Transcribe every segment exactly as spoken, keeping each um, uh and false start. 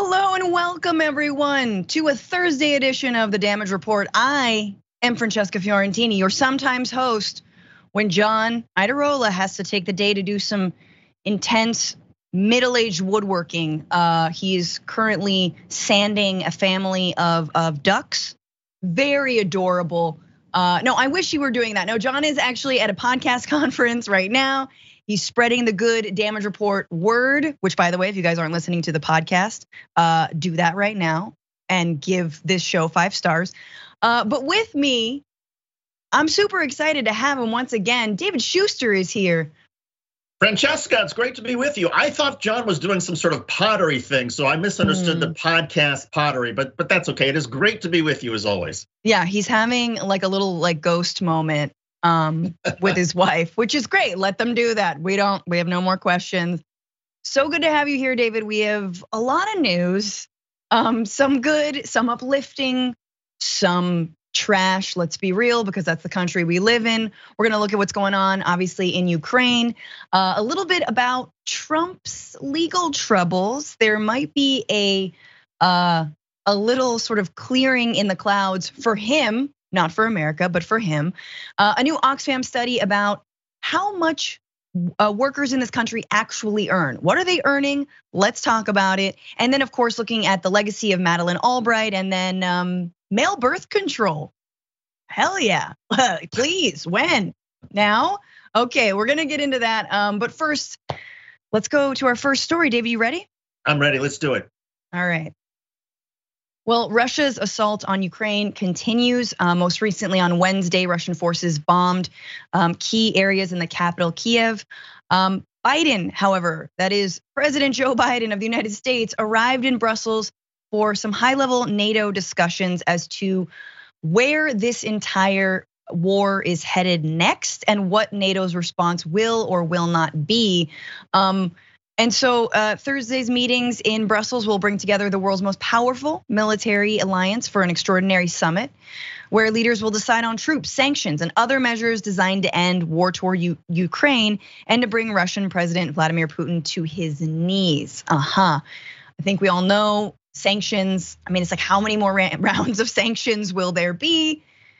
Hello and welcome everyone to a Thursday edition of the Damage Report. I am Francesca Fiorentini, your sometimes host when John Iadarola has to take the day to do some intense middle-aged woodworking. Uh, he is currently sanding a family of, of ducks, very adorable. Uh, no, I wish you were doing that. No, John is actually at a podcast conference right now. He's spreading the good Damage Report word, which by the way, if you guys aren't listening to the podcast, uh, do that right now and give this show five stars. Uh, but with me, I'm super excited to have him once again. David Schuster is here. Francesca, it's great to be with you. I thought John was doing some sort of pottery thing, so I misunderstood mm. the podcast pottery, but but that's okay. It is great to be with you as always. Yeah, he's having like a little like ghost moment um, with his wife, which is great. Let them do that. We don't, we have no more questions. So good to have you here, David. We have a lot of news, um, some good, some uplifting, some trash, let's be real, because that's the country we live in. We're gonna look at what's going on, obviously, in Ukraine. Uh, a little bit about Trump's legal troubles. There might be a uh, a little sort of clearing in the clouds for him, not for America, but for him. Uh, a new Oxfam study about how much uh, workers in this country actually earn. What are they earning? Let's talk about it. And then, of course, looking at the legacy of Madeleine Albright, and then um, male birth control. Hell yeah, please, when? Now? Okay, we're gonna get into that. Um, but first, let's go to our first story. David, you ready? I'm ready, let's do it. All right. Well, Russia's assault on Ukraine continues. Uh, most recently on Wednesday, Russian forces bombed um, key areas in the capital, Kiev. Um, Biden, however, that is President Joe Biden of the United States, arrived in Brussels for some high-level NATO discussions as to where this entire war is headed next and what NATO's response will or will not be. Um, and so uh, Thursday's meetings in Brussels will bring together the world's most powerful military alliance for an extraordinary summit, where leaders will decide on troops, sanctions, and other measures designed to end war toward U- Ukraine and to bring Russian President Vladimir Putin to his knees. Uh-huh. I think we all know sanctions. I mean, it's like, how many more rounds of sanctions will there be?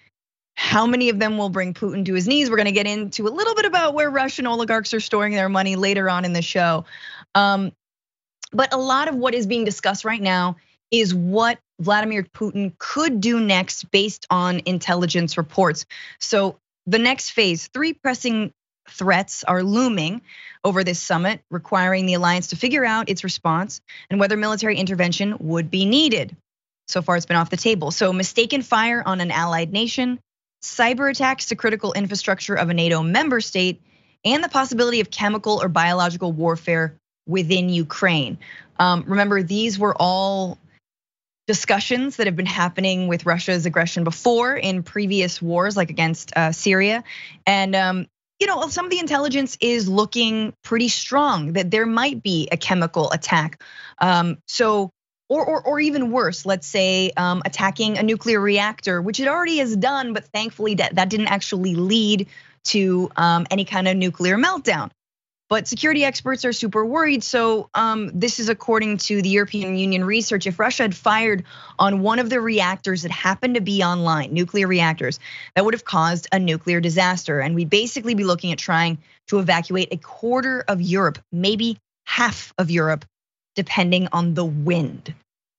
How many of them will bring Putin to his knees? We're gonna get into a little bit about where Russian oligarchs are storing their money later on in the show. Um, but a lot of what is being discussed right now is what Vladimir Putin could do next based on intelligence reports. So the next phase, three pressing threats are looming over this summit, requiring the alliance to figure out its response and whether military intervention would be needed. So far, it's been off the table. So mistaken fire on an allied nation, cyber attacks to critical infrastructure of a NATO member state, and the possibility of chemical or biological warfare within Ukraine. Um, remember, these were all discussions that have been happening with Russia's aggression before in previous wars, like against Syria. And um, you know, some of the intelligence is looking pretty strong that there might be a chemical attack. Um, so, or, or, or even worse, let's say um, attacking a nuclear reactor, which it already has done, but thankfully that, that didn't actually lead to um, any kind of nuclear meltdown. But security experts are super worried. So um, this is according to the European Union research. If Russia had fired on one of the reactors that happened to be online, nuclear reactors, that would have caused a nuclear disaster. And we'd basically be looking at trying to evacuate a quarter of Europe, maybe half of Europe, depending on the wind.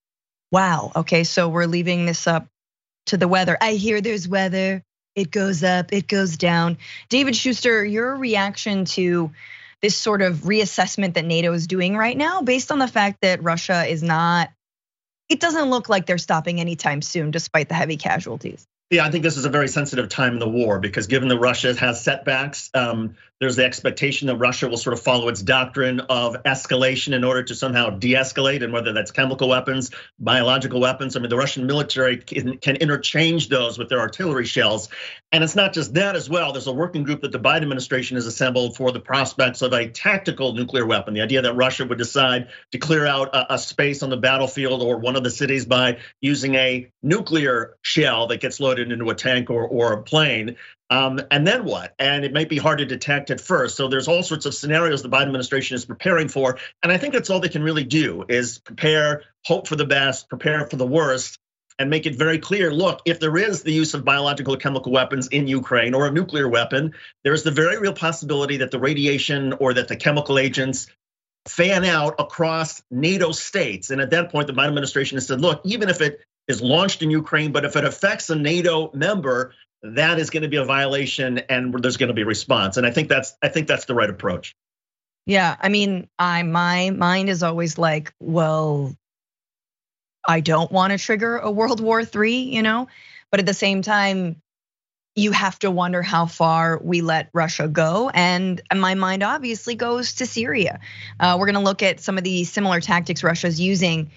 Wow, okay, so we're leaving this up to the weather. I hear there's weather, it goes up, it goes down. David Schuster, your reaction to this sort of reassessment that NATO is doing right now, based on the fact that Russia is not, it doesn't look like they're stopping anytime soon, despite the heavy casualties. Yeah, I think this is a very sensitive time in the war because given that Russia has setbacks, um, there's the expectation that Russia will sort of follow its doctrine of escalation in order to somehow de-escalate, and whether that's chemical weapons, biological weapons. I mean, the Russian military can, can interchange those with their artillery shells. And it's not just that as well. There's a working group that the Biden administration has assembled for the prospects of a tactical nuclear weapon. The idea that Russia would decide to clear out a, a space on the battlefield or one of the cities by using a nuclear shell that gets loaded into a tank or, or a plane. Um, and then what? And it might be hard to detect at first. So there's all sorts of scenarios the Biden administration is preparing for. And I think that's all they can really do is prepare, hope for the best, prepare for the worst, and make it very clear, look, if there is the use of biological or chemical weapons in Ukraine or a nuclear weapon, there is the very real possibility that the radiation or that the chemical agents fan out across NATO states. And at that point, the Biden administration has said, look, even if it is launched in Ukraine, but if it affects a NATO member, that is going to be a violation and there's going to be a response. And I think that's I think that's the right approach. Yeah, I mean, I my mind is always like, well, I don't want to trigger a World War Three, you know, but at the same time, you have to wonder how far we let Russia go. And my mind obviously goes to Syria. Uh, we're going to look at some of the similar tactics Russia's using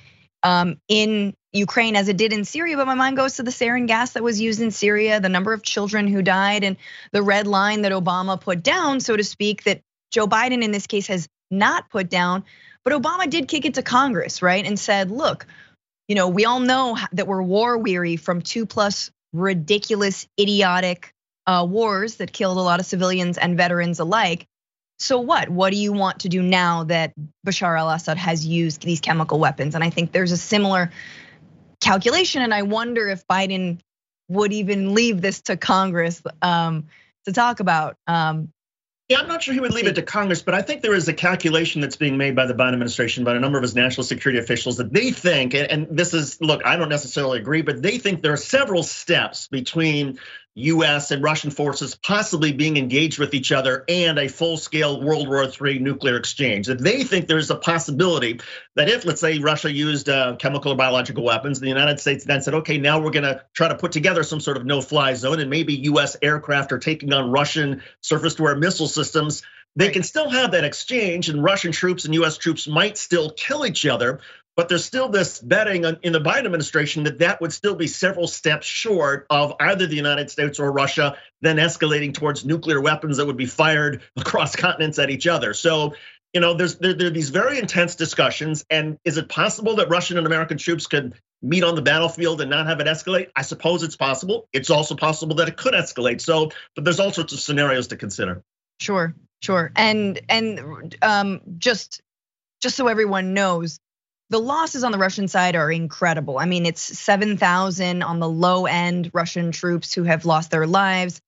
in Ukraine as it did in Syria, but my mind goes to the sarin gas that was used in Syria, the number of children who died, and the red line that Obama put down, so to speak, that Joe Biden in this case has not put down. But Obama did kick it to Congress, right? And said, look, you know, we all know that we're war weary from two plus ridiculous, idiotic wars that killed a lot of civilians and veterans alike. So what? What do you want to do now that Bashar al-Assad has used these chemical weapons? And I think there's a similar calculation, and I wonder if Biden would even leave this to Congress to talk about. Yeah, I'm not sure he would leave it to Congress, but I think there is a calculation that's being made by the Biden administration, by a number of his national security officials, that they think, and this is, look, I don't necessarily agree, but they think there are several steps between U S and Russian forces possibly being engaged with each other and a full-scale World War Three nuclear exchange. That they think there's a possibility that if, let's say, Russia used chemical or biological weapons, the United States then said, okay, now we're gonna try to put together some sort of no-fly zone, and maybe U S aircraft are taking on Russian surface-to-air missile systems, they can still have that exchange, and Russian troops and U S troops might still kill each other. But there's still this betting in the Biden administration that that would still be several steps short of either the United States or Russia then escalating towards nuclear weapons that would be fired across continents at each other. So, you know, there's there, there are these very intense discussions. And is it possible that Russian and American troops could meet on the battlefield and not have it escalate? I suppose it's possible. It's also possible that it could escalate. So, but there's all sorts of scenarios to consider. Sure, sure. And and um, just just so everyone knows, the losses on the Russian side are incredible. I mean, it's seven thousand on the low end Russian troops who have lost their lives.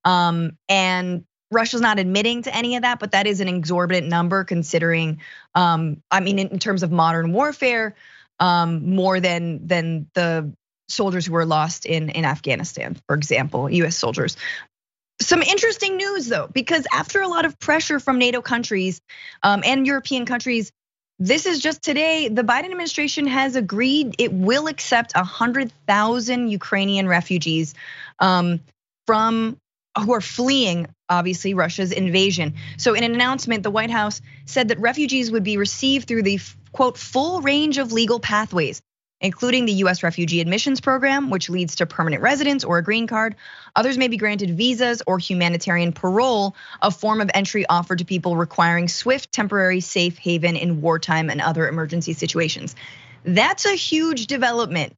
And Russia's not admitting to any of that, but that is an exorbitant number considering, I mean, in terms of modern warfare, more than than the soldiers who were lost in, in Afghanistan, for example, U S soldiers. Some interesting news though, because after a lot of pressure from NATO countries and European countries, this is just today, the Biden administration has agreed it will accept one hundred thousand Ukrainian refugees from who are fleeing, obviously, Russia's invasion. So in an announcement, the White House said that refugees would be received through the, quote, full range of legal pathways, including the U S refugee admissions program, which leads to permanent residence or a green card. Others may be granted visas or humanitarian parole, a form of entry offered to people requiring swift, temporary, safe haven in wartime and other emergency situations. That's a huge development,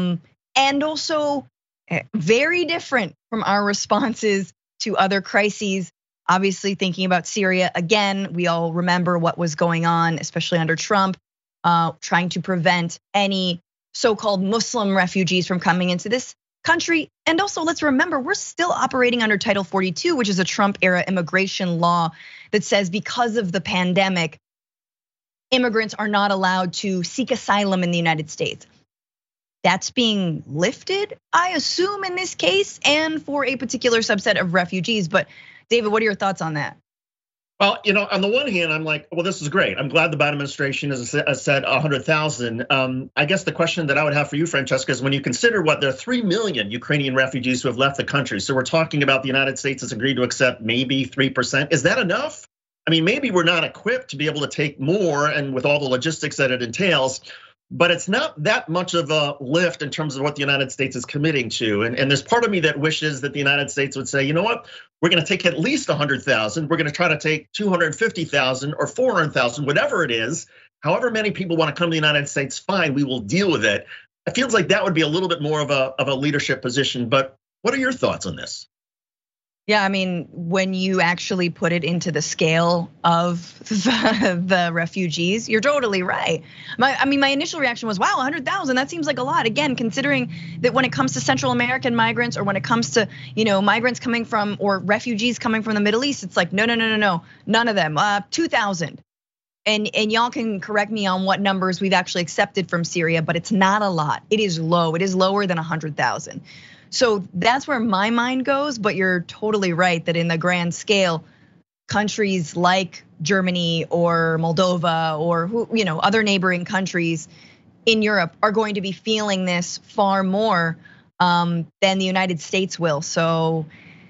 and also very different from our responses to other crises. Obviously, thinking about Syria, again, we all remember what was going on, especially under Trump, trying to prevent any so-called Muslim refugees from coming into this country. And also, let's remember, we're still operating under Title forty-two, which is a Trump-era immigration law that says because of the pandemic, immigrants are not allowed to seek asylum in the United States. That's being lifted, I assume, in this case, and for a particular subset of refugees. But David, what are your thoughts on that? Well, you know, on the one hand, I'm like, well, this is great. I'm glad the Biden administration has said one hundred thousand. Um, I guess the question that I would have for you, Francesca, is when you consider what there are three million Ukrainian refugees who have left the country. So we're talking about the United States has agreed to accept maybe three percent. Is that enough? I mean, maybe we're not equipped to be able to take more and with all the logistics that it entails. But it's not that much of a lift in terms of what the United States is committing to. And, and there's part of me that wishes that the United States would say, you know what, we're gonna take at least one hundred thousand, we're gonna try to take two hundred fifty thousand or four hundred thousand, whatever it is, however many people wanna come to the United States, fine, we will deal with it. It feels like that would be a little bit more of a, of a leadership position, but what are your thoughts on this? Yeah, I mean, when you actually put it into the scale of the, the refugees, you're totally right. My, I mean, my initial reaction was, wow, one hundred thousand, that seems like a lot. Again, considering that when it comes to Central American migrants, or when it comes to, you know, migrants coming from, or refugees coming from the Middle East, it's like, no, no, no, no, no, none of them, uh, two thousand. And, and y'all can correct me on what numbers we've actually accepted from Syria, but it's not a lot. It is low, it is lower than one hundred thousand. So that's where my mind goes, but you're totally right that in the grand scale, countries like Germany or Moldova or who, you know, other neighboring countries in Europe are going to be feeling this far more than the United States will. So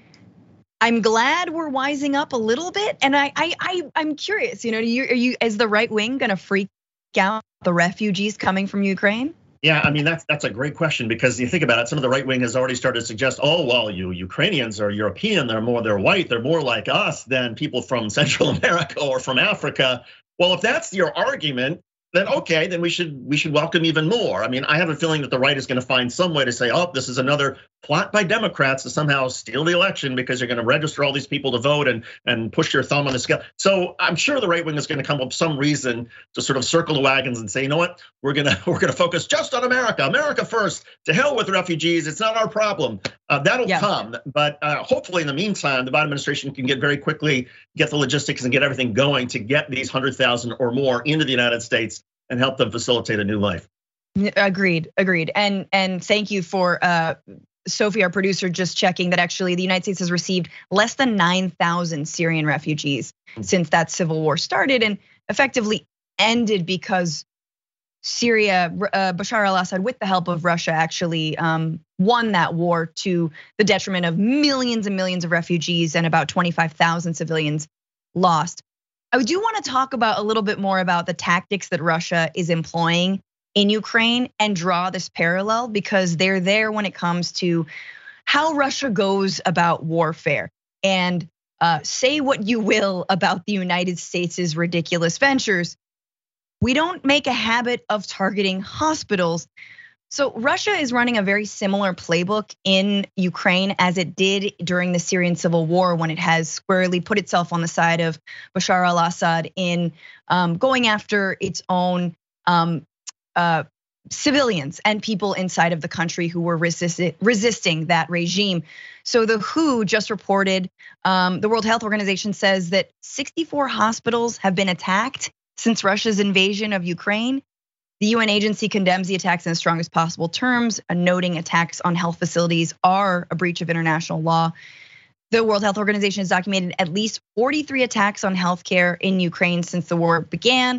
I'm glad we're wising up a little bit, and I, I, I I'm curious. You know, are you, are you is the right wing going to freak out the refugees coming from Ukraine? Yeah, I mean, that's that's a great question, because you think about it, some of the right wing has already started to suggest, oh, well, you Ukrainians are European, they're more, they're white, they're more like us than people from Central America or from Africa. Well, if that's your argument, then okay, then we should we should welcome even more. I mean, I have a feeling that the right is going to find some way to say, oh, this is another plot by Democrats to somehow steal the election because you're going to register all these people to vote and and push your thumb on the scale. So I'm sure the right wing is going to come up with some reason to sort of circle the wagons and say, you know what, we're gonna we're gonna focus just on America, America first. To hell with refugees, it's not our problem. Uh, that'll yeah. come, but uh, hopefully in the meantime, the Biden administration can get very quickly get the logistics and get everything going to get these one hundred thousand or more into the United States and help them facilitate a new life. Agreed, agreed. And and thank you for uh, Sophie, our producer, just checking that actually the United States has received less than nine thousand Syrian refugees mm-hmm. since that civil war started and effectively ended because Syria, uh, Bashar al-Assad, with the help of Russia, actually um, won that war to the detriment of millions and millions of refugees and about twenty-five thousand civilians lost. I do want to talk about a little bit more about the tactics that Russia is employing in Ukraine and draw this parallel, because they're there when it comes to how Russia goes about warfare. And uh, say what you will about the United States' ridiculous ventures, we don't make a habit of targeting hospitals. So Russia is running a very similar playbook in Ukraine as it did during the Syrian civil war, when it has squarely put itself on the side of Bashar al-Assad in going after its own civilians and people inside of the country who were resisting that regime. So the W H O just reported, the World Health Organization says that sixty-four hospitals have been attacked since Russia's invasion of Ukraine. The U N agency condemns the attacks in the strongest possible terms, noting attacks on health facilities are a breach of international law. The World Health Organization has documented at least forty-three attacks on healthcare in Ukraine since the war began.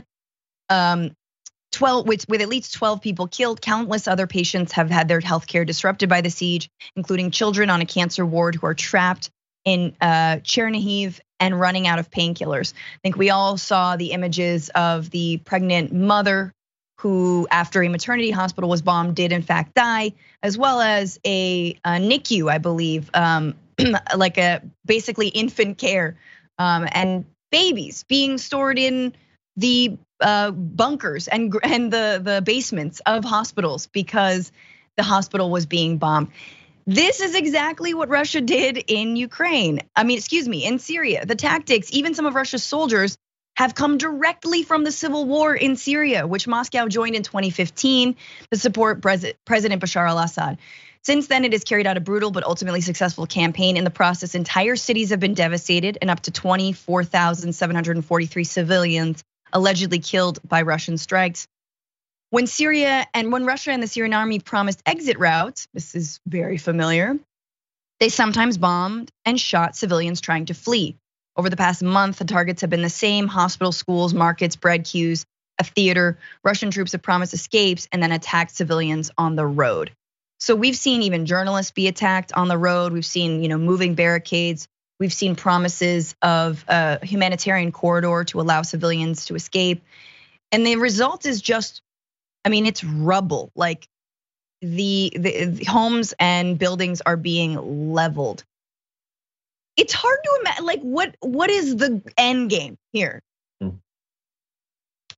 twelve, with, with at least twelve people killed, countless other patients have had their healthcare disrupted by the siege, including children on a cancer ward who are trapped in Chernihiv and running out of painkillers. I think we all saw the images of the pregnant mother who, after a maternity hospital was bombed, did in fact die, as well as a, a N I C U, I believe, um, like a basically infant care, um, and babies being stored in the uh, bunkers and and the the basements of hospitals because the hospital was being bombed. This is exactly what Russia did in Ukraine. I mean, excuse me, in Syria. The tactics, even some of Russia's soldiers, have come directly from the civil war in Syria, which Moscow joined in twenty fifteen to support President Bashar al-Assad. Since then, it has carried out a brutal but ultimately successful campaign. In the process, entire cities have been devastated and up to twenty-four thousand seven hundred forty-three civilians allegedly killed by Russian strikes. When Syria and when Russia and the Syrian army promised exit routes, this is very familiar, they sometimes bombed and shot civilians trying to flee. Over the past month, the targets have been the same: hospitals, schools, markets, bread queues, a theater. Russian troops have promised escapes and then attacked civilians on the road. So we've seen even journalists be attacked on the road. We've seen, you know, moving barricades. We've seen promises of a humanitarian corridor to allow civilians to escape. And the result is just, I mean, it's rubble. Like the, the, the homes and buildings are being leveled. It's hard to imagine, like what what is the end game here? Hmm.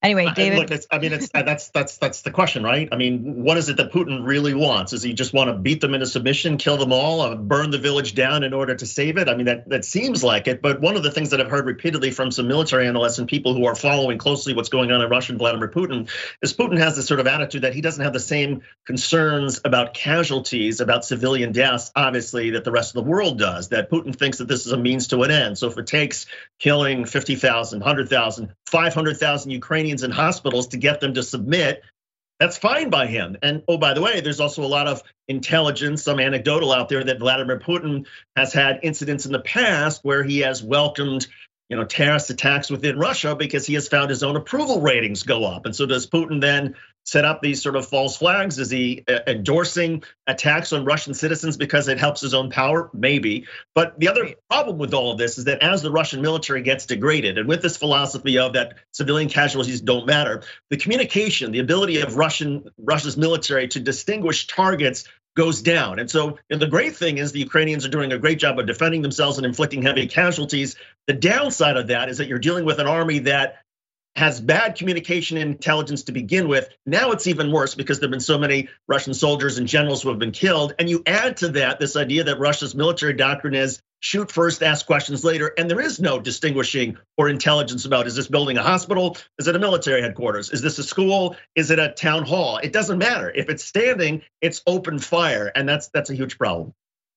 Anyway, David. Look, it's, I mean, it's that's that's that's the question, right? I mean, what is it that Putin really wants? Does he just want to beat them into submission, kill them all, uh, burn the village down in order to save it? I mean, that that seems like it. But one of the things that I've heard repeatedly from some military analysts and people who are following closely what's going on in Russia and Vladimir Putin is Putin has this sort of attitude that he doesn't have the same concerns about casualties, about civilian deaths, obviously, that the rest of the world does. That Putin thinks that this is a means to an end. So if it takes killing fifty thousand, one hundred thousand, five hundred thousand Ukrainians in hospitals to get them to submit, that's fine by him. And oh, by the way, there's also a lot of intelligence, some anecdotal out there that Vladimir Putin has had incidents in the past where he has welcomed, you know, terrorist attacks within Russia because he has found his own approval ratings go up. And so does Putin then set up these sort of false flags? Is he endorsing attacks on Russian citizens because it helps his own power? Maybe. But the other problem with all of this is that as the Russian military gets degraded, and with this philosophy of that civilian casualties don't matter, the communication, the ability of Russian Russia's military to distinguish targets goes down. And so and the great thing is the Ukrainians are doing a great job of defending themselves and inflicting heavy casualties. The downside of that is that you're dealing with an army that has bad communication and intelligence to begin with. Now it's even worse because there've been so many Russian soldiers and generals who have been killed. And you add to that this idea that Russia's military doctrine is shoot first, ask questions later. And there is no distinguishing or intelligence about, is this building a hospital? Is it a military headquarters? Is this a school? Is it a town hall? It doesn't matter. If it's standing, it's open fire. And that's that's a huge problem.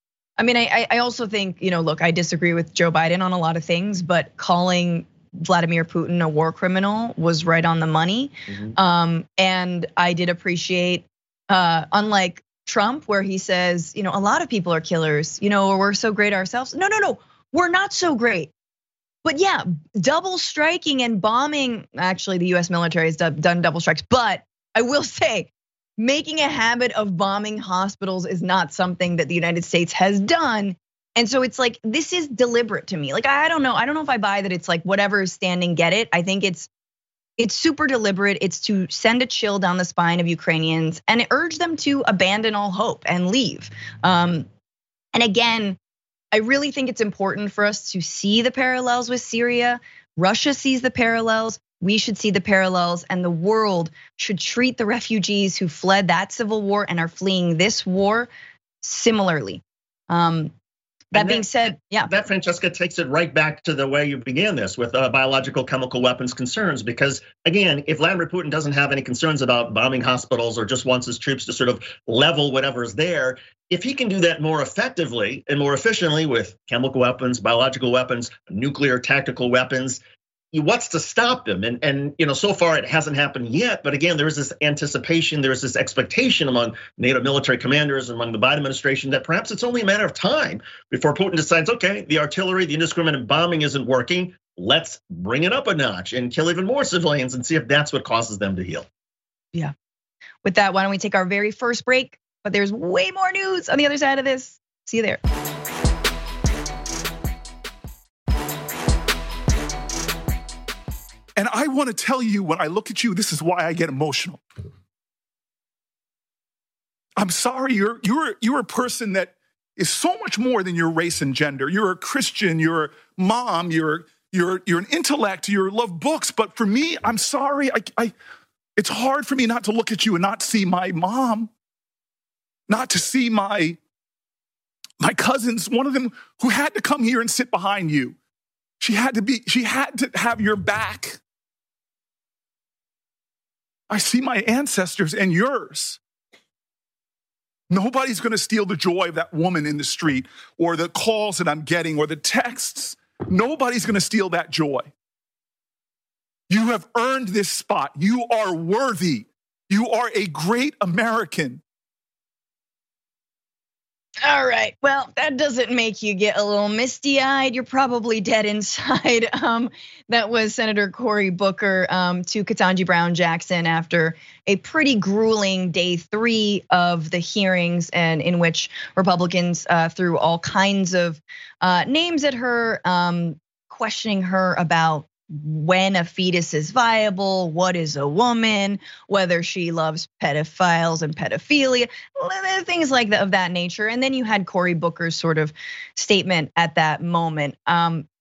I mean, I, I also think, you know, look, I disagree with Joe Biden on a lot of things, but calling Vladimir Putin a war criminal was right on the money. Mm-hmm. Um, and I did appreciate, uh, unlike Trump, where he says, you know, a lot of people are killers, you know, or we're so great ourselves. No, no, no, we're not so great. But yeah, double striking and bombing, actually the U S military has done double strikes, but I will say, making a habit of bombing hospitals is not something that the United States has done. And so it's like, this is deliberate to me. Like, I don't know. I don't know if I buy that it's like whatever is standing, get it. I think it's it's super deliberate. It's to send a chill down the spine of Ukrainians and urge them to abandon all hope and leave. Um, and again, I really think it's important for us to see the parallels with Syria. Russia sees the parallels. We should see the parallels, and the world should treat the refugees who fled that civil war and are fleeing this war similarly. Um, That being said, yeah. That, Francesca, takes it right back to the way you began this with biological chemical weapons concerns. Because again, if Vladimir Putin doesn't have any concerns about bombing hospitals or just wants his troops to sort of level whatever's there, if he can do that more effectively and more efficiently with chemical weapons, biological weapons, nuclear tactical weapons, what's to stop them? And, and you know, so far it hasn't happened yet. But again, there is this anticipation, there is this expectation among NATO military commanders, among the Biden administration, that perhaps it's only a matter of time before Putin decides, okay, the artillery, the indiscriminate bombing isn't working. Let's bring it up a notch and kill even more civilians and see if that's what causes them to heal. Yeah. With that, why don't we take our very first break? But there's way more news on the other side of this. See you there. And I want to tell you, when I look at you, this is why I get emotional. I'm sorry, you're you're you're a person that is so much more than your race and gender. You're a Christian, you're a mom, you're you're you're an intellect, you love books. But for me, I'm sorry, I, I it's hard for me not to look at you and not see my mom, not to see my my cousins, one of them who had to come here and sit behind you. She had to be, she had to have your back. I see my ancestors and yours. Nobody's gonna steal the joy of that woman in the street or the calls that I'm getting or the texts. Nobody's gonna steal that joy. You have earned this spot. You are worthy. You are a great American. All right, well, that doesn't make you get a little misty-eyed. You're probably dead inside. Um, that was Senator Cory Booker um, to Ketanji Brown Jackson after a pretty grueling day three of the hearings, and in which Republicans uh, threw all kinds of uh, names at her, um, questioning her about when a fetus is viable, what is a woman, whether she loves pedophiles and pedophilia, things like that of that nature. And then you had Cory Booker's sort of statement at that moment. Um,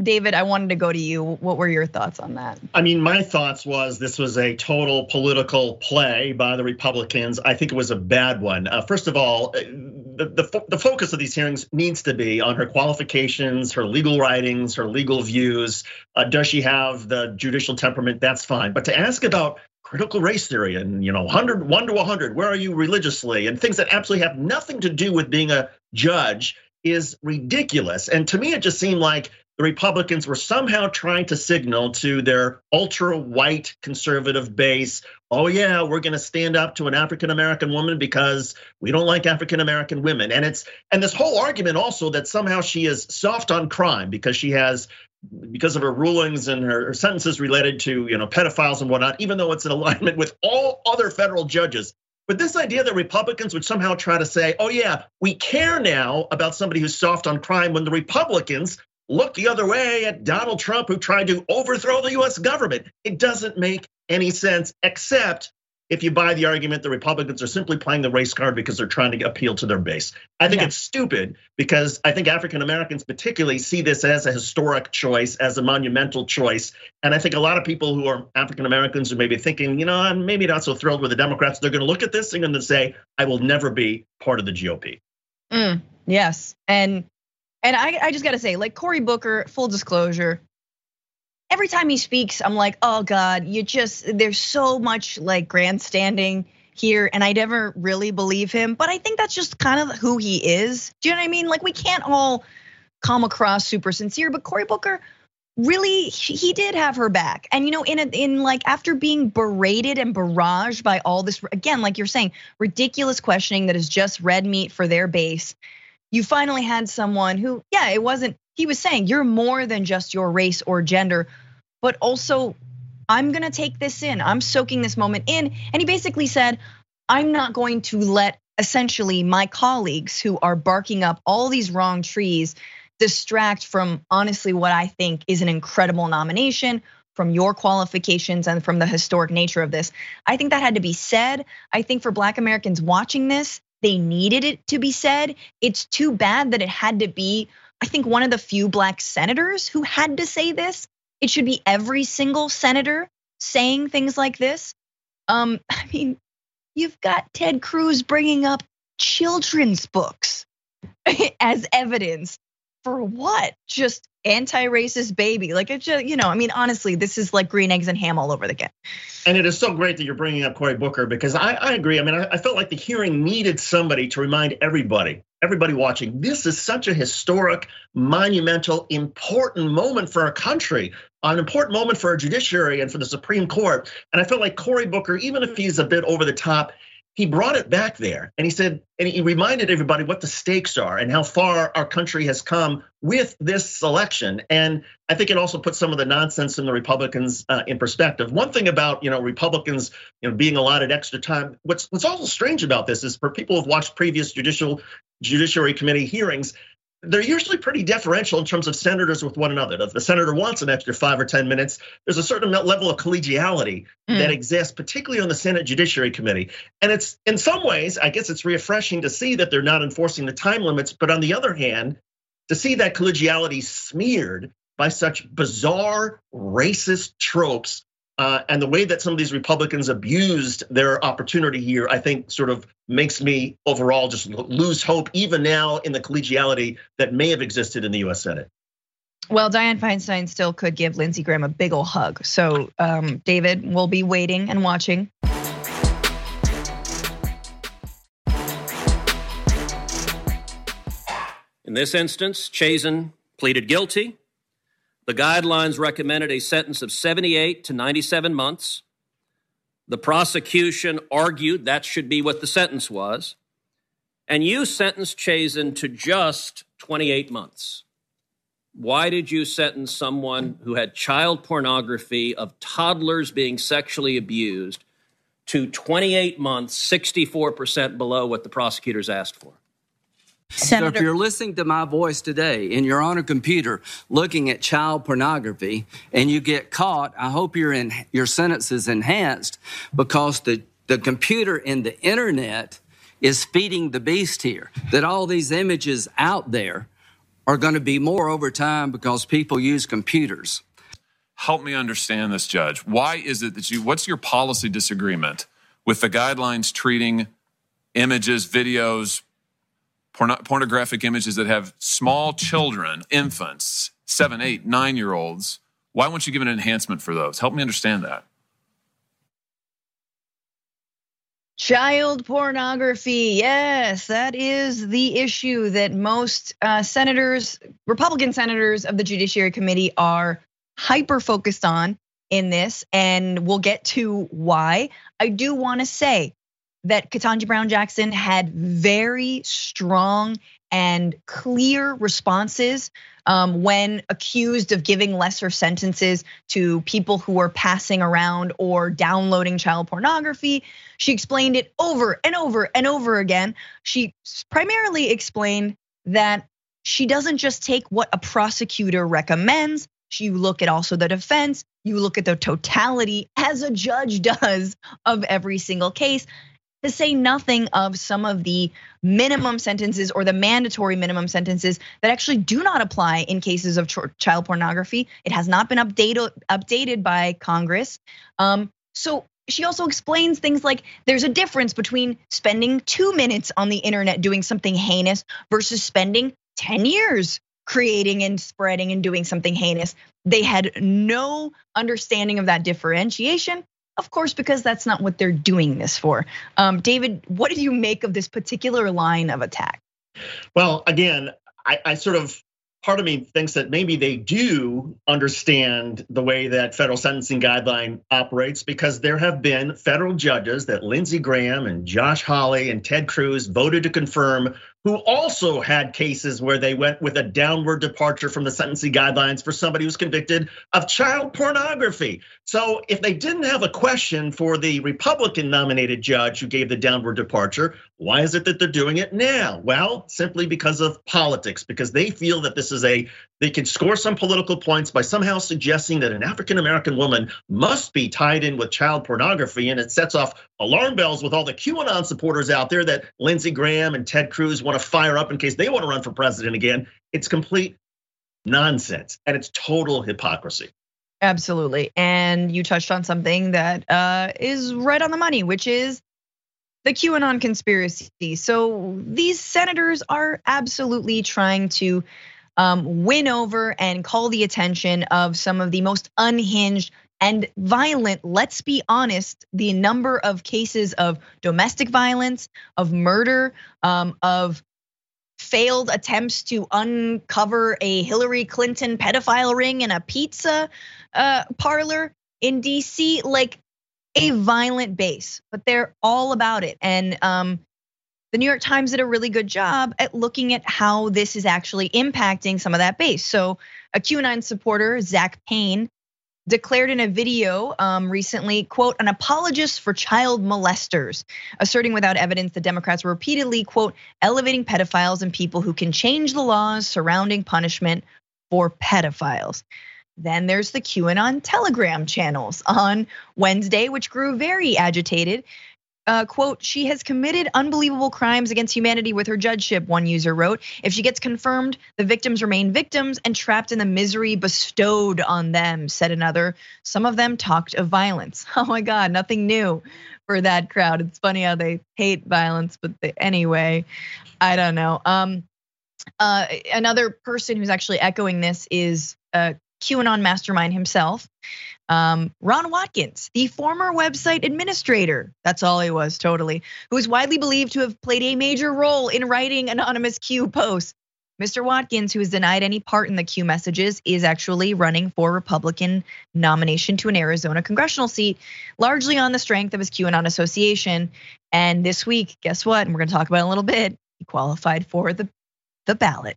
David, I wanted to go to you. What were your thoughts on that? I mean, my thoughts was this was a total political play by the Republicans. I think it was a bad one. Uh, first of all, the, the the focus of these hearings needs to be on her qualifications, her legal writings, her legal views. Uh, does she have the judicial temperament? That's fine. But to ask about critical race theory and, you know, one hundred, one to one hundred, where are you religiously, and things that absolutely have nothing to do with being a judge is ridiculous. And to me, it just seemed like the Republicans were somehow trying to signal to their ultra-white conservative base, oh yeah, we're gonna stand up to an African-American woman because we don't like African-American women. And it's and this whole argument also that somehow she is soft on crime because she has, because of her rulings and her, her sentences related to, you know, pedophiles and whatnot, even though it's in alignment with all other federal judges. But this idea that Republicans would somehow try to say, oh yeah, we care now about somebody who's soft on crime, when the Republicans look the other way at Donald Trump, who tried to overthrow the U S government. It doesn't make any sense, except if you buy the argument the Republicans are simply playing the race card because they're trying to appeal to their base. I think yeah. it's stupid, because I think African Americans particularly see this as a historic choice, as a monumental choice. And I think a lot of people who are African Americans who may be thinking, you know, I'm maybe not so thrilled with the Democrats, they're gonna look at this and gonna say, I will never be part of the G O P. Mm, yes, and And I, I just gotta say, like Cory Booker, full disclosure, every time he speaks, I'm like, oh God, you just, there's so much like grandstanding here, and I never really believe him, but I think that's just kind of who he is. Do you know what I mean? Like, we can't all come across super sincere, but Cory Booker really, he did have her back. And you know, in a, in like after being berated and barraged by all this, again, like you're saying, ridiculous questioning that is just red meat for their base, you finally had someone who, yeah, it wasn't, he was saying, you're more than just your race or gender, but also, I'm gonna take this in, I'm soaking this moment in. And he basically said, I'm not going to let essentially my colleagues who are barking up all these wrong trees distract from honestly what I think is an incredible nomination, from your qualifications and from the historic nature of this. I think that had to be said. I think for Black Americans watching this, they needed it to be said. It's too bad that it had to be, I think, one of the few Black senators who had to say this. It should be every single senator saying things like this. Um, I mean, you've got Ted Cruz bringing up children's books as evidence for what? Just anti-racist baby. Like, it's just, you know, I mean, honestly, this is like green eggs and ham all over again. And it is so great that you're bringing up Cory Booker, because I, I agree. I mean, I, I felt like the hearing needed somebody to remind everybody, everybody watching, this is such a historic, monumental, important moment for our country, an important moment for our judiciary and for the Supreme Court. And I felt like Cory Booker, even if he's a bit over the top, he brought it back there, and he said, and he reminded everybody what the stakes are and how far our country has come with this election. And I think it also puts some of the nonsense from the Republicans in perspective. One thing about, you know, Republicans, you know, being allotted extra time. What's what's also strange about this is, for people who've watched previous judicial Judiciary Committee hearings, they're usually pretty deferential in terms of senators with one another. If the senator wants an extra five or ten minutes, there's a certain level of collegiality mm. that exists, particularly on the Senate Judiciary Committee. And it's, in some ways, I guess it's refreshing to see that they're not enforcing the time limits. But on the other hand, to see that collegiality smeared by such bizarre racist tropes, Uh, and the way that some of these Republicans abused their opportunity here, I think sort of makes me overall just lose hope, even now, in the collegiality that may have existed in the U S Senate. Well, Dianne Feinstein still could give Lindsey Graham a big ol' hug. So um, David, we'll be waiting and watching. In this instance, Chazen pleaded guilty. The guidelines recommended a sentence of seventy-eight to ninety-seven months. The prosecution argued that should be what the sentence was. And you sentenced Chazen to just twenty-eight months. Why did you sentence someone who had child pornography of toddlers being sexually abused to twenty-eight months, sixty-four percent below what the prosecutors asked for? Senator. So if you're listening to my voice today and you're on a computer looking at child pornography and you get caught, I hope your in, your sentence is enhanced, because the, the computer and the internet is feeding the beast here. That all these images out there are going to be more over time because people use computers. Help me understand this, Judge. Why is it that you, what's your policy disagreement with the guidelines treating images, videos, porno- pornographic images that have small children, infants, seven, eight, nine-year-olds? Why won't you give an enhancement for those? Help me understand that. Child pornography, yes, that is the issue that most uh, senators, Republican senators of the Judiciary Committee are hyper focused on in this, and we'll get to why. I do want to say that Ketanji Brown Jackson had very strong and clear responses um, when accused of giving lesser sentences to people who were passing around or downloading child pornography. She explained it over and over and over again. She primarily explained that she doesn't just take what a prosecutor recommends. You look at also the defense, you look at the totality as a judge does of every single case. To say nothing of some of the minimum sentences or the mandatory minimum sentences that actually do not apply in cases of child pornography. It has not been updated updated by Congress. Um, so she also explains things like there's a difference between spending two minutes on the internet doing something heinous versus spending ten years creating and spreading and doing something heinous. They had no understanding of that differentiation. Of course, because that's not what they're doing this for. Um, David, what did you make of this particular line of attack? Well, again, I, I sort of, part of me thinks that maybe they do understand the way that federal sentencing guideline operates, because there have been federal judges that Lindsey Graham and Josh Hawley and Ted Cruz voted to confirm, who also had cases where they went with a downward departure from the sentencing guidelines for somebody who's convicted of child pornography. So if they didn't have a question for the Republican nominated judge who gave the downward departure, why is it that they're doing it now? Well, simply because of politics, because they feel that this is a, they can score some political points by somehow suggesting that an African-American woman must be tied in with child pornography. And it sets off alarm bells with all the QAnon supporters out there that Lindsey Graham and Ted Cruz want to fire up in case they want to run for president again. It's complete nonsense, and it's total hypocrisy. Absolutely, and you touched on something that is right on the money, which is the QAnon conspiracy. So these senators are absolutely trying to win over and call the attention of some of the most unhinged and violent, let's be honest, the number of cases of domestic violence, of murder, of failed attempts to uncover a Hillary Clinton pedophile ring in a pizza parlor in D C, like a violent base, but they're all about it. And the New York Times did a really good job at looking at how this is actually impacting some of that base. So a QAnon supporter, Zach Payne, declared in a video recently, quote, an apologist for child molesters, asserting without evidence that Democrats were repeatedly, quote, elevating pedophiles and people who can change the laws surrounding punishment for pedophiles. Then there's the QAnon Telegram channels on Wednesday, which grew very agitated. Uh, quote, she has committed unbelievable crimes against humanity with her judgeship, one user wrote. If she gets confirmed, the victims remain victims and trapped in the misery bestowed on them, said another. Some of them talked of violence. Oh my God, nothing new for that crowd. It's funny how they hate violence, but they, anyway, I don't know. Um, uh, another person who's actually echoing this is uh, QAnon mastermind himself. Um, Ron Watkins, the former website administrator, that's all he was totally, who is widely believed to have played a major role in writing anonymous Q posts. Mister Watkins, who has denied any part in the Q messages, is actually running for Republican nomination to an Arizona congressional seat, largely on the strength of his QAnon association. And this week, guess what? And we're gonna talk about it in a little bit. He qualified for the, the ballot.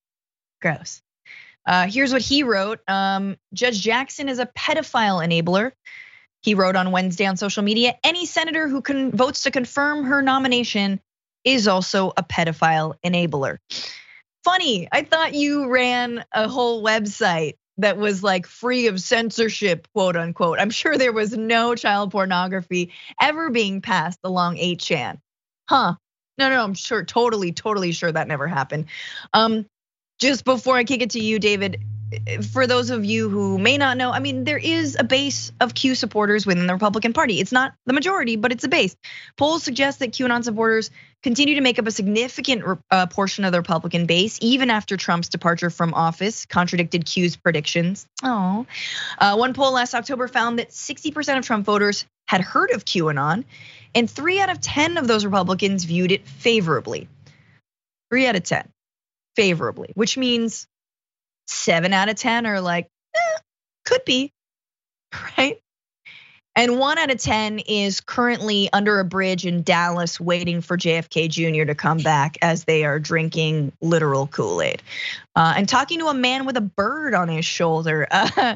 Gross. Uh, here's what he wrote. Um, Judge Jackson is a pedophile enabler. He wrote on Wednesday on social media, any senator who can, votes to confirm her nomination is also a pedophile enabler. Funny, I thought you ran a whole website that was like free of censorship, quote unquote. I'm sure there was no child pornography ever being passed along eight chan. Huh, no, no, I'm sure, totally, totally sure that never happened. Um, just before I kick it to you, David, for those of you who may not know, I mean, there is a base of Q supporters within the Republican Party. It's not the majority, but it's a base. Polls suggest that QAnon supporters continue to make up a significant portion of the Republican base, even after Trump's departure from office contradicted Q's predictions. Oh, one poll last October found that sixty percent of Trump voters had heard of QAnon, and three out of ten of those Republicans viewed it favorably. Three out of ten, favorably, which means seven out of ten are like, eh, could be, right? And one out of ten is currently under a bridge in Dallas waiting for J F K Junior to come back as they are drinking literal Kool-Aid. Uh, and talking to a man with a bird on his shoulder. Uh,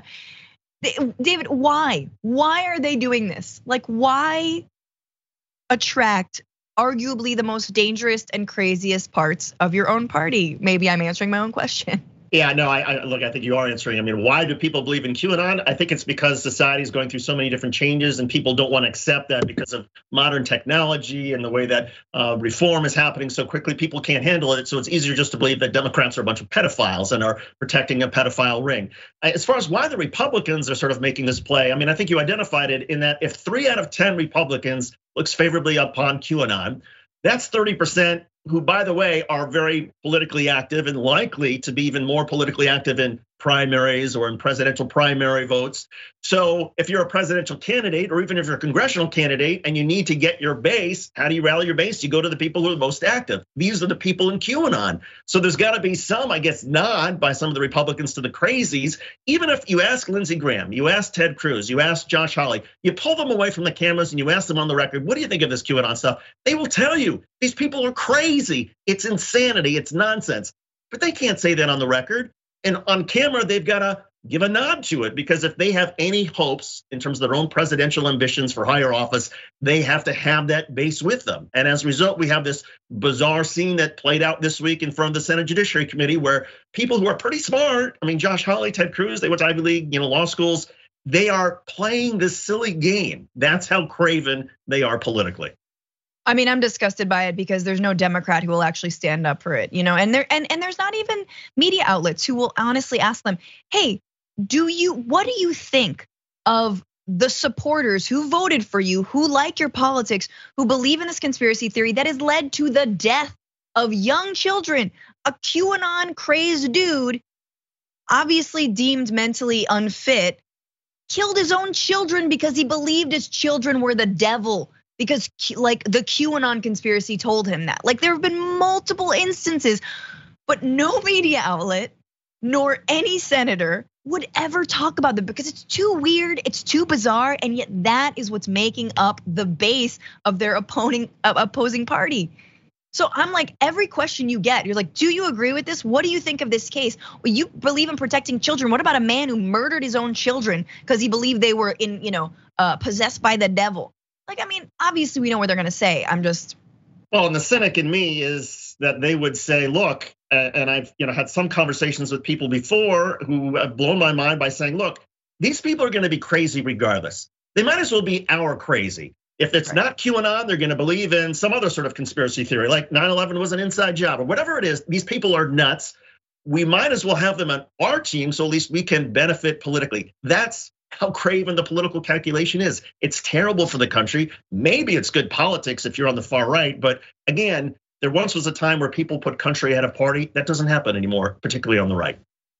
David, why? Why are they doing this? Like, why attract arguably the most dangerous and craziest parts of your own party? Maybe I'm answering my own question. Yeah, no, I, I look, I think you are answering. I mean, why do people believe in QAnon? I think it's because society is going through so many different changes and people don't want to accept that because of modern technology and the way that uh, reform is happening so quickly. People can't handle it. So it's easier just to believe that Democrats are a bunch of pedophiles and are protecting a pedophile ring. As far as why the Republicans are sort of making this play, I mean, I think you identified it in that if three out of ten Republicans looks favorably upon QAnon, that's thirty percent who, by the way, are very politically active and likely to be even more politically active in primaries or in presidential primary votes. So if you're a presidential candidate, or even if you're a congressional candidate and you need to get your base, how do you rally your base? You go to the people who are most active. These are the people in QAnon. So there's gotta be some, I guess, nod by some of the Republicans to the crazies. Even if you ask Lindsey Graham, you ask Ted Cruz, you ask Josh Hawley, you pull them away from the cameras and you ask them on the record, what do you think of this QAnon stuff? They will tell you, these people are crazy. It's insanity, it's nonsense. But they can't say that on the record. And on camera, they've got to give a nod to it, because if they have any hopes in terms of their own presidential ambitions for higher office, they have to have that base with them. And as a result, we have this bizarre scene that played out this week in front of the Senate Judiciary Committee, where people who are pretty smart, I mean, Josh Hawley, Ted Cruz, they went to Ivy League, you know, law schools, they are playing this silly game. That's how craven they are politically. I mean, I'm disgusted by it because there's no Democrat who will actually stand up for it, you know, and there and, and there's not even media outlets who will honestly ask them, hey, do you, what do you think of the supporters who voted for you, who like your politics, who believe in this conspiracy theory that has led to the death of young children? A QAnon crazed dude, obviously deemed mentally unfit, killed his own children because he believed his children were the devil. Because like the QAnon conspiracy told him that. Like there have been multiple instances, but no media outlet nor any senator would ever talk about them because it's too weird, it's too bizarre, and yet that is what's making up the base of their opposing opposing party. So I'm like, every question you get, you're like, do you agree with this? What do you think of this case? Well, you believe in protecting children. What about a man who murdered his own children because he believed they were in, you know, possessed by the devil? Like, I mean, obviously we know what they're gonna say. I'm just. Well, and the cynic in me is that they would say, look, and I've you know had some conversations with people before who have blown my mind by saying, look, these people are gonna be crazy regardless. They might as well be our crazy. If it's right. not QAnon, they're gonna believe in some other sort of conspiracy theory, like nine eleven was an inside job or whatever it is. These people are nuts. We might as well have them on our team so at least we can benefit politically. That's how craven the political calculation is. It's terrible for the country. Maybe it's good politics if you're on the far right, but again, there once was a time where people put country ahead of party. That doesn't happen anymore, particularly on the right.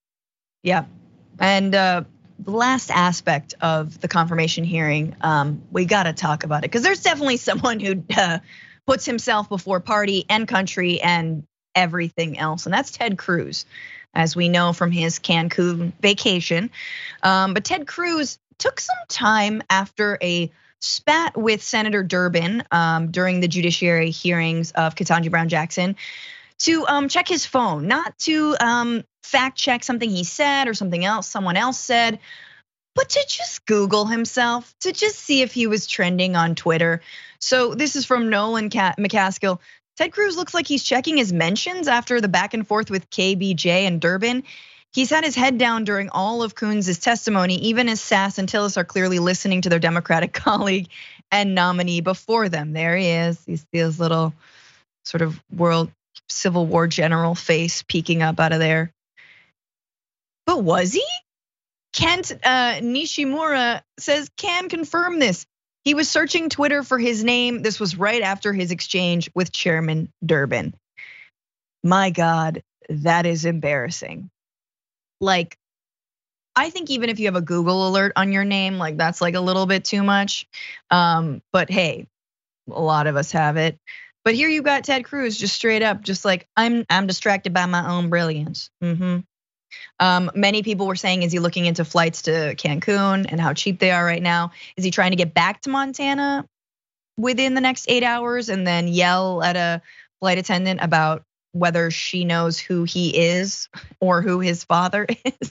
Yeah, and the last aspect of the confirmation hearing, um, we gotta talk about it because there's definitely someone who puts himself before party and country and everything else, and that's Ted Cruz, as we know from his Cancun vacation. Um, but Ted Cruz took some time after a spat with Senator Durbin um, during the judiciary hearings of Ketanji Brown Jackson to um, check his phone, not to um, fact check something he said or something else someone else said, but to just Google himself, to just see if he was trending on Twitter. So this is from Nolan McCaskill. Ted Cruz looks like he's checking his mentions after the back and forth with K B J and Durbin. He's had his head down during all of Coons' testimony, even as Sass and Tillis are clearly listening to their Democratic colleague and nominee before them. There he is. He's his little sort of world Civil War general face peeking up out of there. But was he? Kent uh, Nishimura says, can confirm this. He was searching Twitter for his name. This was right after his exchange with Chairman Durbin. My God, that is embarrassing. Like, I think even if you have a Google alert on your name, like that's like a little bit too much. Um, but hey, a lot of us have it. But here you got Ted Cruz just straight up, just like, I'm I'm distracted by my own brilliance. Mm-hmm. Um, many people were saying, is he looking into flights to Cancun and how cheap they are right now? Is he trying to get back to Montana within the next eight hours and then yell at a flight attendant about whether she knows who he is or who his father is?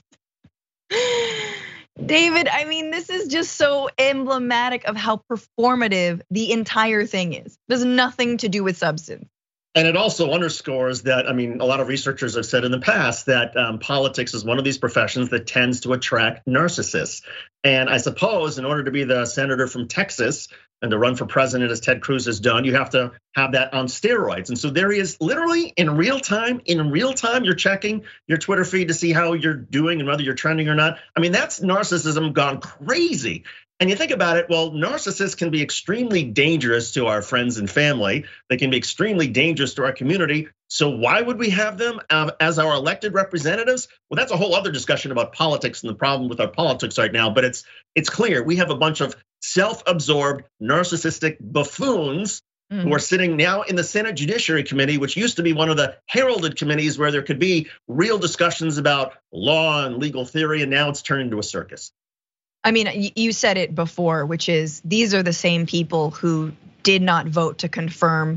David, I mean, this is just so emblematic of how performative the entire thing is. There's nothing to do with substance. And it also underscores that, I mean, a lot of researchers have said in the past that um, politics is one of these professions that tends to attract narcissists. And I suppose in order to be the senator from Texas and to run for president as Ted Cruz has done, you have to have that on steroids. And so there he is literally in real time, in real time, you're checking your Twitter feed to see how you're doing and whether you're trending or not. I mean, that's narcissism gone crazy. And you think about it, well, narcissists can be extremely dangerous to our friends and family. They can be extremely dangerous to our community. So why would we have them as our elected representatives? Well, that's a whole other discussion about politics and the problem with our politics right now. But it's it's clear we have a bunch of self-absorbed, narcissistic buffoons mm. who are sitting now in the Senate Judiciary Committee, which used to be one of the heralded committees where there could be real discussions about law and legal theory, and now it's turned into a circus. I mean, you said it before, which is these are the same people who did not vote to confirm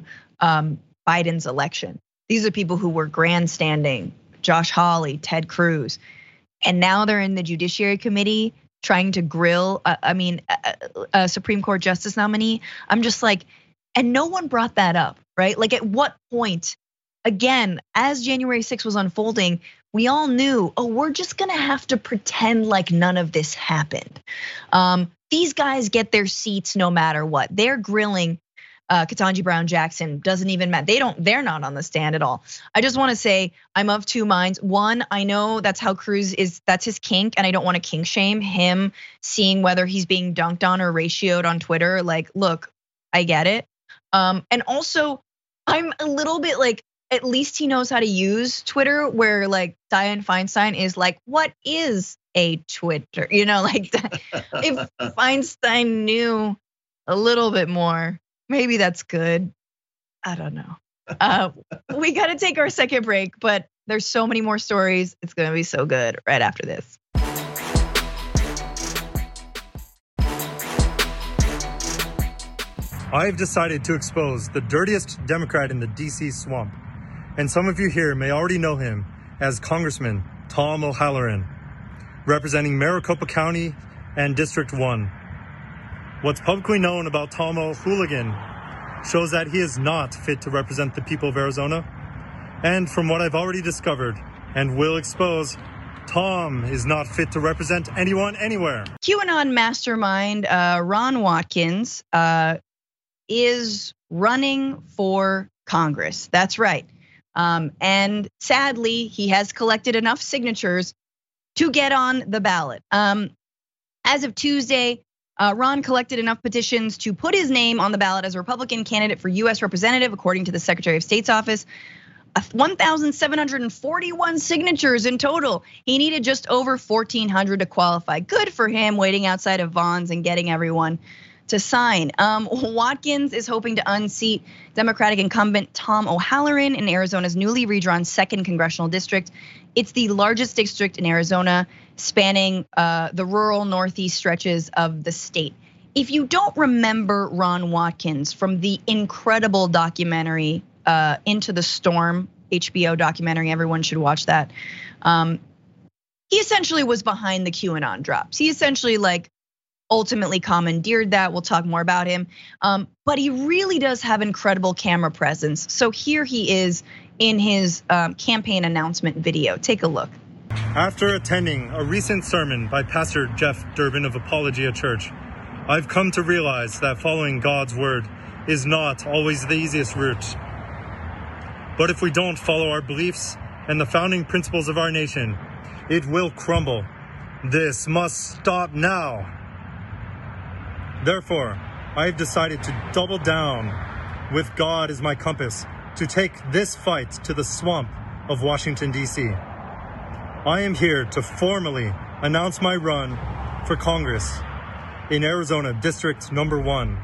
Biden's election. These are people who were grandstanding, Josh Hawley, Ted Cruz, and now they're in the Judiciary Committee trying to grill, I mean, a Supreme Court justice nominee. I'm just like, and no one brought that up, right? Like at what point, again, as January sixth was unfolding, we all knew, oh, we're just gonna have to pretend like none of this happened. Um, these guys get their seats no matter what. They're grilling uh, Ketanji Brown Jackson, doesn't even matter. They don't, they're not on the stand at all. I just wanna say, I'm of two minds. One, I know that's how Cruz is, that's his kink, and I don't wanna kink shame him seeing whether he's being dunked on or ratioed on Twitter. Like, look, I get it. Um, and also, I'm a little bit like, at least he knows how to use Twitter, where like Dianne Feinstein is like, what is a Twitter? You know, like if Feinstein knew a little bit more, maybe that's good. I don't know. Uh, we got to take our second break, but there's so many more stories. It's going to be so good right after this. I've decided to expose the dirtiest Democrat in the D C swamp. And some of you here may already know him as Congressman Tom O'Halloran, representing Maricopa County and District one. What's publicly known about Tom O'Hooligan shows that he is not fit to represent the people of Arizona. And from what I've already discovered and will expose, Tom is not fit to represent anyone anywhere. QAnon mastermind uh, Ron Watkins uh, is running for Congress. That's right. Um, and sadly, he has collected enough signatures to get on the ballot. Um, as of Tuesday, uh, Ron collected enough petitions to put his name on the ballot as a Republican candidate for U S representative, according to the Secretary of State's office. one thousand seven hundred forty-one signatures in total. He needed just over fourteen hundred to qualify. Good for him, waiting outside of Vaughn's and getting everyone to sign. Um, Watkins is hoping to unseat Democratic incumbent Tom O'Halloran in Arizona's newly redrawn second congressional district. It's the largest district in Arizona, spanning uh, the rural northeast stretches of the state. If you don't remember Ron Watkins from the incredible documentary uh, Into the Storm, H B O documentary, everyone should watch that. Um, he essentially was behind the QAnon drops. He essentially like ultimately commandeered that. We'll talk more about him. Um, but he really does have incredible camera presence. So here he is in his um, campaign announcement video. Take a look. After attending a recent sermon by Pastor Jeff Durbin of Apologia Church, I've come to realize that following God's word is not always the easiest route. But if we don't follow our beliefs and the founding principles of our nation, it will crumble. This must stop now. Therefore, I have decided to double down with God as my compass to take this fight to the swamp of Washington, D C. I am here to formally announce my run for Congress in Arizona District Number One.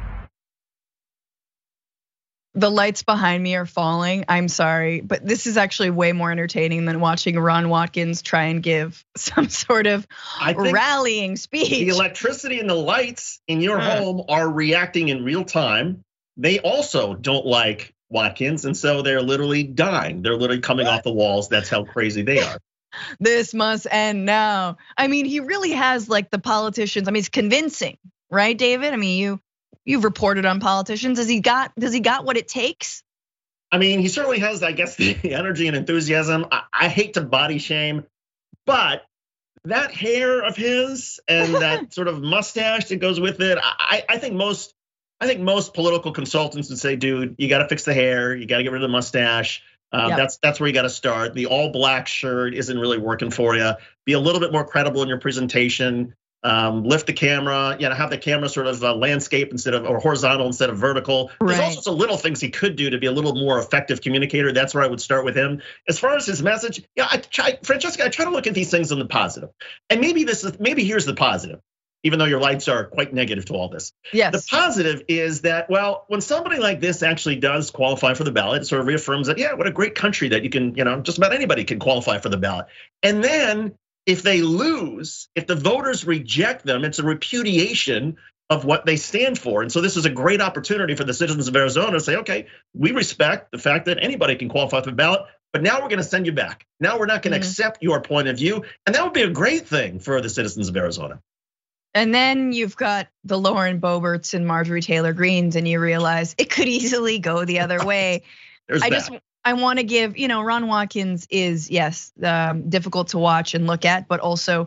The lights behind me are falling. I'm sorry, but this is actually way more entertaining than watching Ron Watkins try and give some sort of rallying speech. The electricity and the lights in your mm. home are reacting in real time. They also don't like Watkins, and so they're literally dying. They're literally coming off the walls. That's how crazy they are. This must end now. I mean, he really has like the politicians. I mean, it's convincing, right, David? I mean, you you've reported on politicians. Has he got? Does he got what it takes? I mean, he certainly has, I guess, the energy and enthusiasm. I, I hate to body shame, but that hair of his and that sort of mustache that goes with it, I, I think most. I think most political consultants would say, dude, you got to fix the hair. You got to get rid of the mustache. Um, yep. That's that's where you got to start. The all black shirt isn't really working for you. Be a little bit more credible in your presentation. Um, lift the camera. You know, have the camera sort of uh, landscape instead of or horizontal instead of vertical. Right. There's all sorts of little things he could do to be a little more effective communicator. That's where I would start with him. As far as his message, yeah, I try, Francesca, I try to look at these things on the positive. And maybe this is maybe here's the positive. Even though your lights are quite negative to all this. Yes. The positive is that, well, when somebody like this actually does qualify for the ballot, it sort of reaffirms that, yeah, what a great country that you can, you know, just about anybody can qualify for the ballot. And then if they lose, if the voters reject them, it's a repudiation of what they stand for. And so this is a great opportunity for the citizens of Arizona to say, okay, we respect the fact that anybody can qualify for the ballot, but now we're going to send you back. Now we're not going to mm-hmm. accept your point of view. And that would be a great thing for the citizens of Arizona. And then you've got the Lauren Boeberts and Marjorie Taylor Greens, and you realize it could easily go the other way. I just, I want to give, you know, Ron Watkins is, yes, um, difficult to watch and look at, but also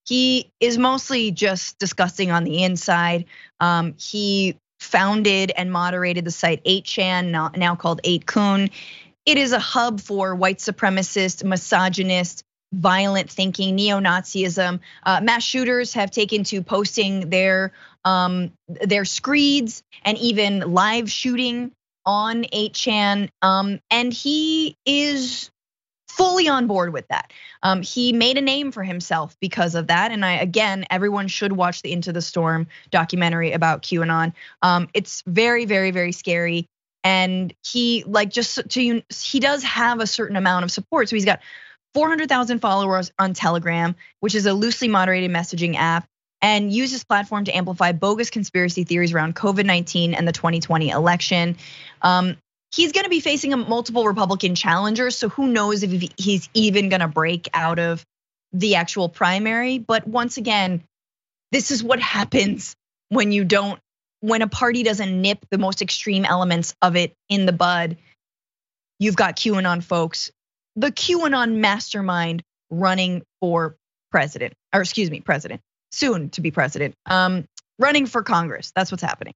he is mostly just disgusting on the inside. Um, he founded and moderated the site eight chan, now, now called eight kun. It is a hub for white supremacist, misogynist, violent thinking, neo-Nazism. Uh, mass shooters have taken to posting their um, their screeds and even live shooting on eight chan. Um, and he is fully on board with that. Um, he made a name for himself because of that. And I, again, everyone should watch the Into the Storm documentary about QAnon. Um, it's very, very, very scary. And he like just to he does have a certain amount of support. So he's got four hundred thousand followers on Telegram, which is a loosely moderated messaging app, and use this platform to amplify bogus conspiracy theories around COVID nineteen and the twenty twenty election. Um, he's gonna be facing a multiple Republican challengers, so who knows if he's even gonna break out of the actual primary. But once again, this is what happens when you don't, when a party doesn't nip the most extreme elements of it in the bud. You've got QAnon folks, the QAnon mastermind running for president, or excuse me, president, soon to be president, um, running for Congress. That's what's happening.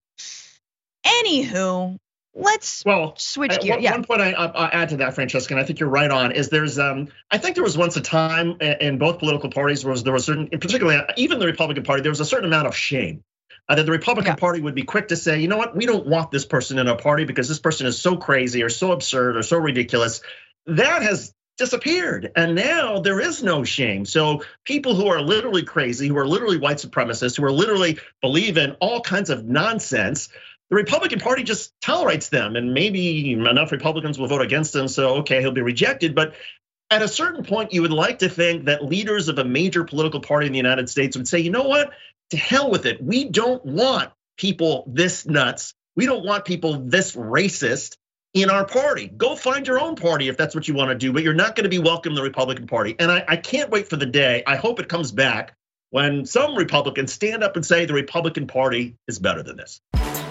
Anywho, let's well switch gears. One, yeah. one point I I'll add to that, Francesca, and I think you're right on. Is there's um I think there was once a time in both political parties where there was certain, particularly even the Republican Party, there was a certain amount of shame. Uh, that the Republican yeah. Party would be quick to say, you know what, we don't want this person in our party because this person is so crazy or so absurd or so ridiculous. That has disappeared, and now there is no shame. So people who are literally crazy, who are literally white supremacists, who are literally believe in all kinds of nonsense, the Republican Party just tolerates them, and maybe enough Republicans will vote against him, so okay, he'll be rejected. But at a certain point, you would like to think that leaders of a major political party in the United States would say, you know what, to hell with it. We don't want people this nuts. We don't want people this racist in our party. Go find your own party if that's what you want to do, but you're not going to be welcome in the Republican Party. And I, I can't wait for the day, I hope it comes back, when some Republicans stand up and say the Republican Party is better than this.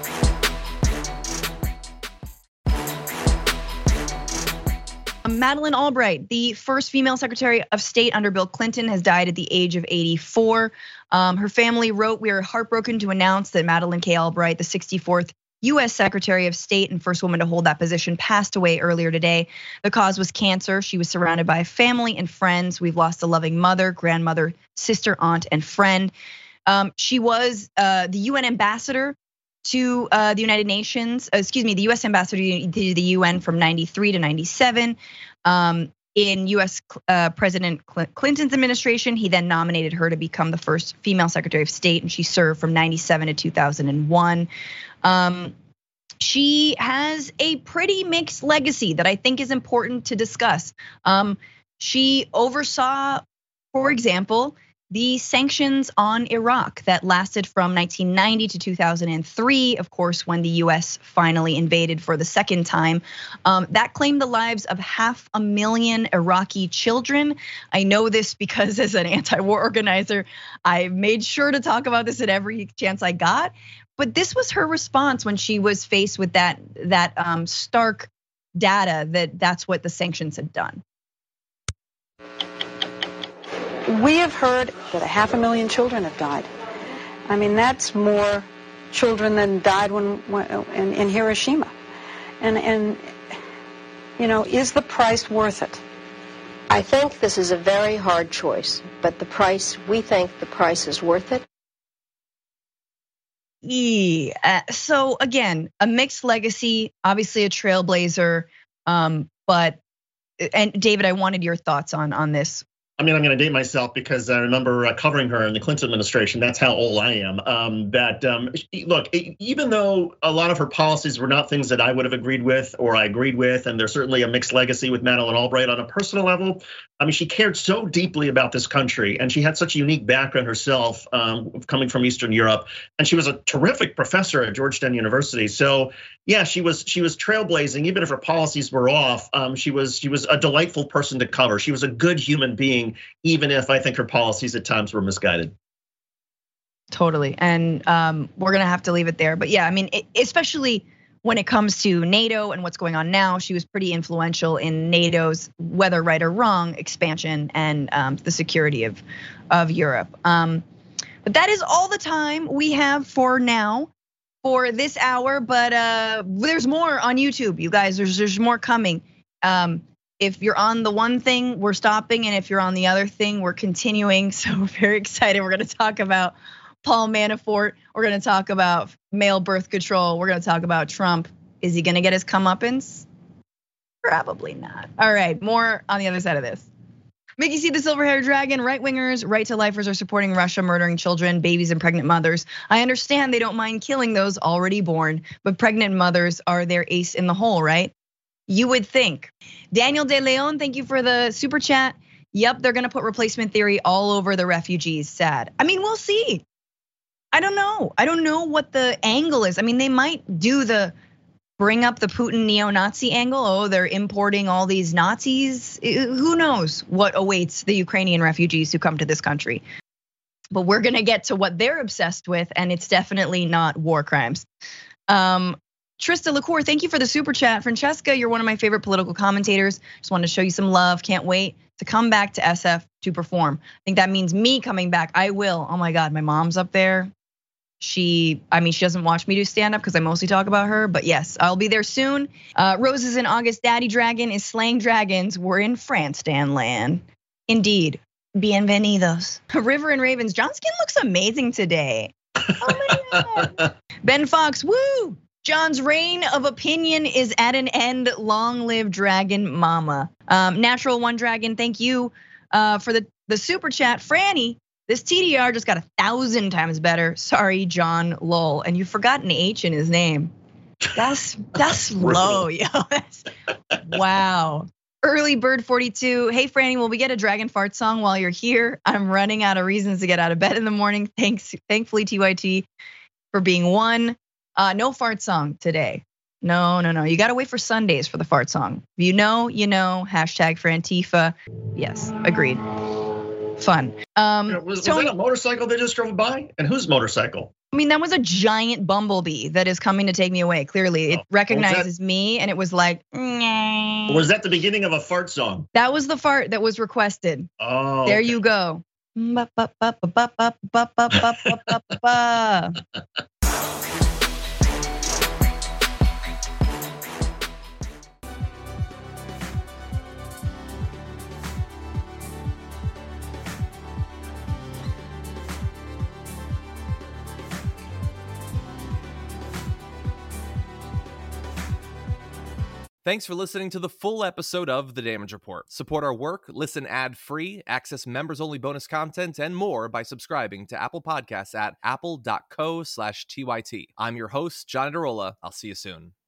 Madeleine Albright, the first female Secretary of State under Bill Clinton, has died at the age of eighty-four. Um, her family wrote, "We are heartbroken to announce that Madeleine K. Albright, the sixty-fourth U S Secretary of State and first woman to hold that position, passed away earlier today. The cause was cancer. She was surrounded by family and friends. We've lost a loving mother, grandmother, sister, aunt, and friend. Um, she was uh, the U N ambassador to uh, the United Nations, excuse me, the U S ambassador to the U N from ninety-three to ninety-seven. Um, in U S uh, President Clinton's administration, he then nominated her to become the first female Secretary of State, and she served from ninety-seven to two thousand one. Um, she has a pretty mixed legacy that I think is important to discuss. Um, she oversaw, for example, the sanctions on Iraq that lasted from nineteen ninety to two thousand three, of course, when the U S finally invaded for the second time. Um, that claimed the lives of half a million Iraqi children. I know this because as an anti-war organizer, I made sure to talk about this at every chance I got. But this was her response when she was faced with that, that stark data that that's what the sanctions had done. We have heard that a half a million children have died. I mean, that's more children than died when, when in, in Hiroshima. And, and, you know, is the price worth it? I think this is a very hard choice, but the price, we think the price is worth it. Yeah. So again, a mixed legacy, obviously a trailblazer, um, but, and David, I wanted your thoughts on, on this. I mean, I'm going to date myself because I remember covering her in the Clinton administration. That's how old I am. Um, that um, look, even though a lot of her policies were not things that I would have agreed with or I agreed with, and there's certainly a mixed legacy with Madeleine Albright on a personal level. I mean, she cared so deeply about this country, and she had such a unique background herself, um, coming from Eastern Europe, and she was a terrific professor at Georgetown University. So, yeah, she was she was trailblazing. Even if her policies were off, um, she was she was a delightful person to cover. She was a good human being, even if I think her policies at times were misguided. Totally, and um, we're gonna have to leave it there. But yeah, I mean, especially when it comes to NATO and what's going on now, she was pretty influential in NATO's, whether right or wrong, expansion and um, the security of of Europe. Um, but that is all the time we have for now for this hour. But uh, there's more on YouTube, you guys. There's there's more coming. Um, If you're on the one thing, we're stopping, and if you're on the other thing, we're continuing. So we're very excited. We're gonna talk about Paul Manafort. We're gonna talk about male birth control. We're gonna talk about Trump. Is he gonna get his comeuppance? Probably not. All right, more on the other side of this. Mickey C, the silver-haired dragon. Right-wingers, right-to-lifers are supporting Russia murdering children, babies, and pregnant mothers. I understand they don't mind killing those already born, but pregnant mothers are their ace in the hole, right? You would think. Daniel De Leon, thank you for the super chat. Yep, they're gonna put replacement theory all over the refugees. Sad. I mean, we'll see. I don't know. I don't know what the angle is. I mean, they might do the bring up the Putin neo-Nazi angle. Oh, they're importing all these Nazis. Who knows what awaits the Ukrainian refugees who come to this country. But we're gonna get to what they're obsessed with, and it's definitely not war crimes. Um, Trista LaCour, thank you for the super chat. Francesca, you're one of my favorite political commentators. Just wanted to show you some love. Can't wait to come back to S F to perform. I think that means me coming back. I will. Oh my God, my mom's up there. She, I mean, she doesn't watch me do stand up because I mostly talk about her, but yes, I'll be there soon. Uh, Roses in August, Daddy Dragon is slaying dragons. We're in France, Dan land. Indeed, bienvenidos. River and Ravens, John Skin looks amazing today. Oh my God. Ben Fox, woo. John's reign of opinion is at an end. Long live Dragon Mama. Um, Natural One Dragon, thank you for the, the super chat. Franny, this T D R just got a thousand times better. Sorry, John lol. And you forgot an H in his name. That's that's low, yo. That's, wow. Early Bird forty-two. Hey, Franny, will we get a Dragon Fart song while you're here? I'm running out of reasons to get out of bed in the morning. Thanks, thankfully, T Y T for being one. Uh, no fart song today. No, no, no. You gotta wait for Sundays for the fart song. If you know, you know. Hashtag for Antifa. Yes, agreed. Fun. Um, yeah, was, was Tony, that a motorcycle they just drove by? And whose motorcycle? I mean, that was a giant bumblebee that is coming to take me away. Clearly, it oh, recognizes me, and it was like. Nyeh. Was that the beginning of a fart song? That was the fart that was requested. Oh. There okay. you go. Ba, ba, ba, ba, ba, ba, ba, ba, ba, ba, ba. Thanks for listening to the full episode of The Damage Report. Support our work, listen ad-free, access members-only bonus content, and more by subscribing to Apple Podcasts at apple.co slash TYT. I'm your host, John Adarola. I'll see you soon.